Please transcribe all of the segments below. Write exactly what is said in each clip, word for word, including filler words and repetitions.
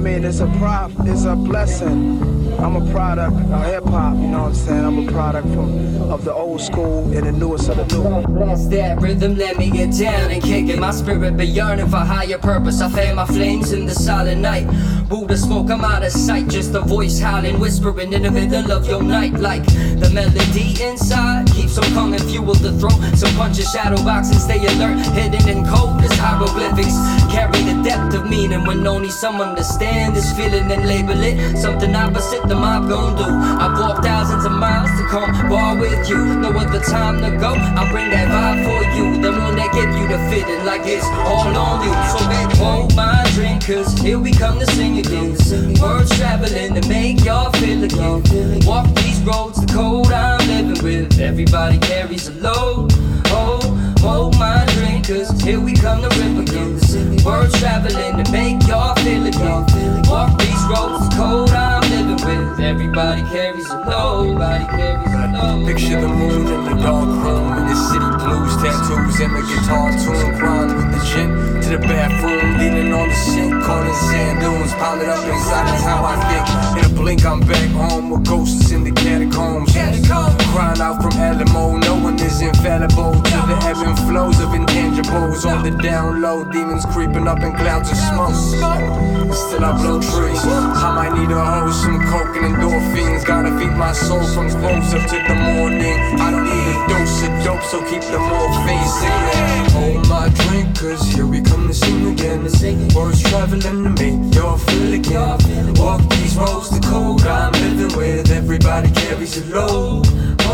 mean, it's a prop, it's a blessing. I'm a product of hip hop, you know what I'm saying? I'm a product from of the old school and the newest of the new. Blast that rhythm, let me get down and kick it. My spirit be yearning for higher purpose. I fan my flames in the silent night. Buddha smoke, I'm out of sight. Just a voice howling, whispering in the middle of your night. Like the melody inside keeps on coming, fuel the throat. So punch your shadow box and stay alert. Hidden in cold as hieroglyphics carry the depth of meaning when only some understand this feeling and label it something opposite the mob gon' do. I've walked thousands of miles to come bar with you. No other time to go. I'll bring that vibe for you. The one that give you the feeling like it's all on you. So baby, hold my drink, cause here we come to sing again. Words traveling to make y'all feel again. Walk these roads, the code I'm living with. Everybody carries a load. Hold, hold my drink, cause here we come to rip again. Words traveling to make y'all feel again. Walk these roads, the code I'm living with. Everybody carries a load. Everybody carries a load. Picture the moon in the dark room, in the city blues, tattoos and the guitar tune, crying with the gin to the bathroom, leaning on the sink, calling sand dunes, piling up inside. That's how I think. In a blink, I'm back home with ghosts in the catacombs, crying out from Alamo. No one is infallible to the ebb and flows of intangibles. On the down low, demons creeping up in clouds of smoke. Still I blow trees. I might need a hose, some coke and endorphins. Gotta feed my soul from close up to the morning. I don't need a dose of dope, so keep the morphine singing. Hold my drink, cause here we come to sing again. Words traveling to make y'all feel again. Walk these roads, the code I'm living with. Everybody carries a load.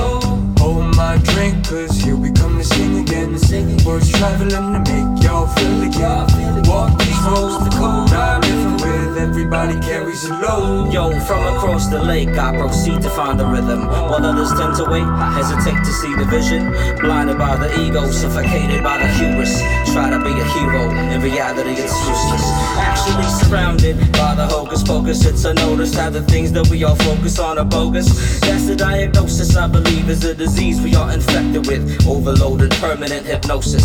Hold my drink, cause here we come to sing again. Words traveling to make y'all feel again. Walk these roads, the code I'm living with. Everybody carries a load. Yo, from across the lake, I proceed to find the rhythm. While others tend to wait, I hesitate to see the vision. Blinded by the ego, suffocated by the hubris. Try to be a hero, in reality it's useless. Actually surrounded by the hocus pocus, it's a notice how the things that we all focus on are bogus. That's the diagnosis I believe is a disease we are infected with. Overloaded permanent hypnosis.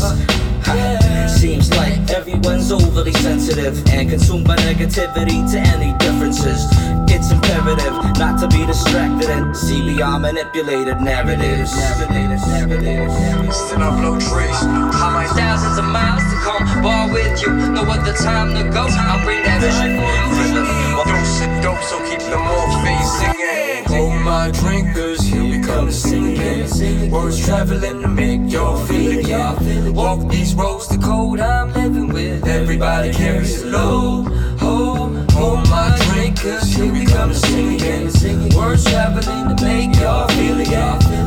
Seems like everyone's overly sensitive and consumed by negativity to any differences. It's imperative not to be distracted and see beyond manipulated narratives. Still I blow trees. I might Thousands of miles to come bar with you. No other time to go. I'll bring that vision for you. dose of dope, so keep the morphine singing. Hold my drink, cause here we come to sing again. Words traveling to make y'all feel again. Walk these roads, the code I'm living with. Everybody carries a load. Hold, hold my drink, cause here we come to sing again. Words traveling to make y'all feel again.